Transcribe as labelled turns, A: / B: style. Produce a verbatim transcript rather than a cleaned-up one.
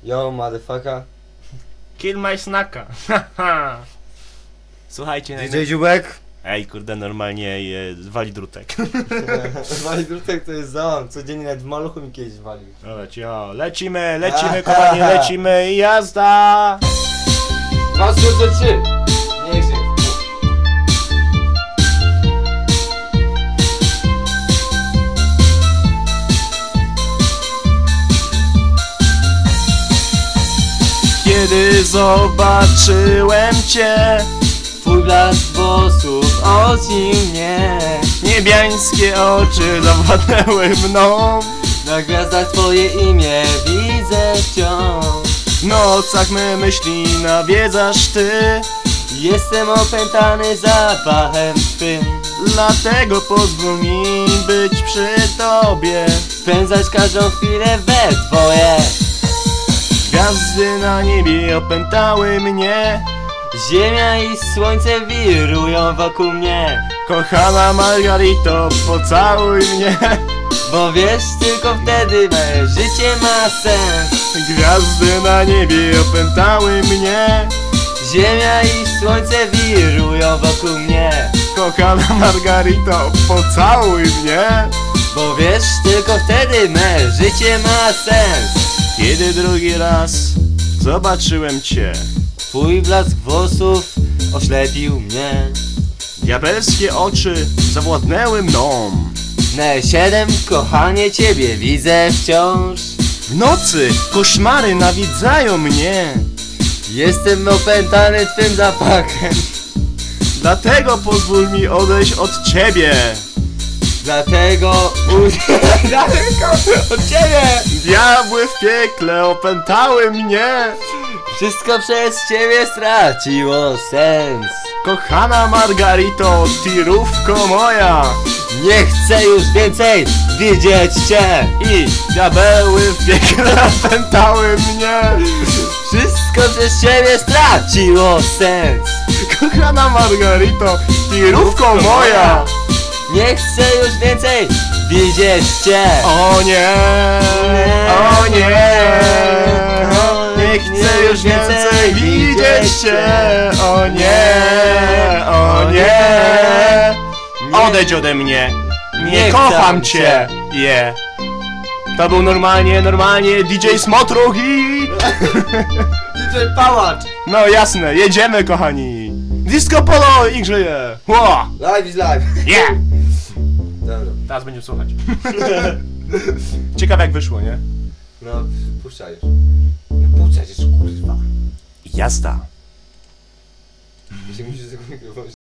A: Yo, motherfucker.
B: Kill my snacka. Słuchajcie,
A: D J Dziubek.
B: Ej, kurde, normalnie je, wali drutek.
A: Wali drutek to jest za on. Codziennie nawet w maluchu mi kiedyś walił.
B: Dobra, cicho. Lecimy, lecimy, kochani, lecimy i jazda!
A: Dwa, trzy, trzy. Niech się.
B: Kiedy zobaczyłem cię,
A: Twój blask włosów oci mnie.
B: niebiańskie oczy zawładnęły mną.
A: Na gwiazdach twoje imię widzę wciąż.
B: W nocach me myśli nawiedzasz ty.
A: Jestem opętany zapachem twym.
B: Dlatego pozwól mi być przy tobie.
A: Spędzać każdą chwilę we dwoje.
B: Gwiazdy na niebie opętały mnie.
A: Ziemia i słońce wirują wokół mnie.
B: Kochana Margarito, pocałuj mnie.
A: Bo wiesz, tylko wtedy me życie ma sens.
B: Gwiazdy na niebie opętały mnie.
A: Ziemia i słońce wirują wokół mnie.
B: Kochana Margarito, pocałuj mnie.
A: Bo wiesz, tylko wtedy me życie ma sens.
B: Kiedy drugi raz zobaczyłem cię,
A: Twój blask włosów oślepił mnie.
B: diabelskie oczy zawładnęły mną.
A: Ne siedem, kochanie, ciebie widzę wciąż.
B: W nocy koszmary nawiedzają mnie.
A: Jestem opętany twym zapachem.
B: Dlatego pozwól mi odejść od ciebie.
A: Dlatego u... Daleko od ciebie.
B: Diabły w piekle opętały mnie.
A: Wszystko przez ciebie straciło sens.
B: Kochana Margarito, tirówko moja.
A: Nie chcę już więcej widzieć cię.
B: I diabeły w piekle opętały mnie.
A: Wszystko przez ciebie straciło sens.
B: Kochana Margarito, tirówko moja.
A: Nie chcę już więcej widzieć cię.
B: O nie, o nie. Nie chcę już więcej widzieć cię. O nie, o nie. Odejdź ode mnie. Nie kocham cię. Je. To był normalnie, normalnie D J Smotruk i...
A: D J Pałacz.
B: No jasne, jedziemy kochani. Disco Polo i żyje. Ło.
A: Live is live.
B: Yeah.
A: Dobra.
B: Teraz będziemy słuchać. Ciekawe jak wyszło, nie?
A: No, puszczaj już. No puszczaj już, kurwa.
B: Jazda.
A: Musisz tego mikrofonu